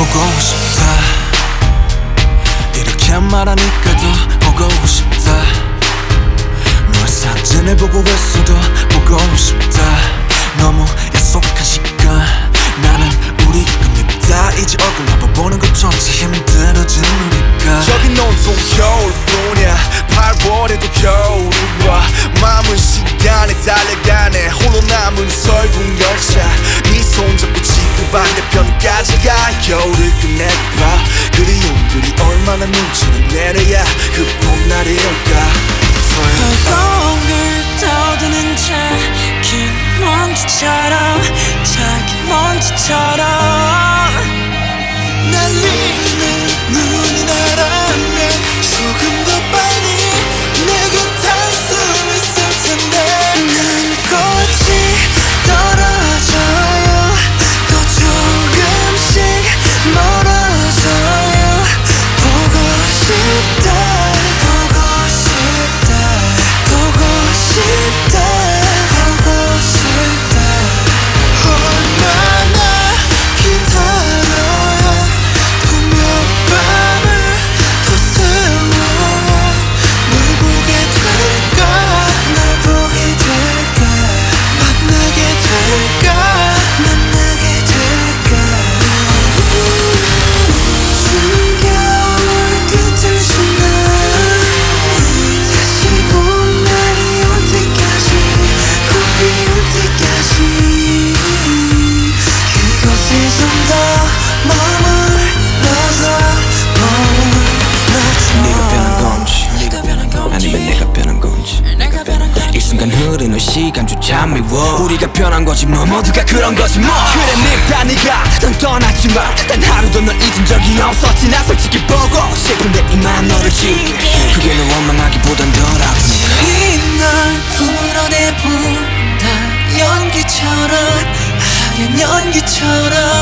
보고 싶다. 이렇게 말하니까 더 보고 싶다. 너의 사진을 보고 있어도 보고 싶다. 너무 약속한 시간 나는 우리 겁니다. 이제 얼굴 한번 보는 것조차 힘들어진 우리가. 저긴 온통 겨울뿐이야. 8월에도 겨울이 와. 마음은 시간에 달려가네. 홀로 남은 설국 열차. 네 손잡고 지구 반대편까지 가. 겨울을 끝내봐. 그리움들이 얼마나 눈치를 내려야 그 봄날이 올까. 벌공을 떠드는 작은 먼지처럼 작은 먼지처럼 날리는 눈이 나라면 조금 더 빨리 내게 닿을 수 있을 텐데. 난 꽃이 떨어져요. 또 조금씩 멀어져요. 보고 싶다. 얼마나 기다려야 또 몇 밤을 더 세워야 널 보게 될까. 널 보게 될까. 만나게 될까. 만나게 될까. 추운 겨울 끝을 지나 다시 봄날이 올 때까지 꽃 피울 때까지 그곳에 좀 더 네가 변한 건지 아니면 내가 변한 건지. 이 순간 흐르는 시간조차 미워. 우리가 변한 거지 뭐. 모두가 그런 거지 뭐. 그래 늙다 네가 넌 떠났지만 단 하루도 널 잊은 적이 없었지. 나 솔직히 보고 싶은데 이만 너를 지울게. 그게 널 원망하기보단 덜 아프니까. 이날 풀어내본다. 연기처럼 하얀 연기처럼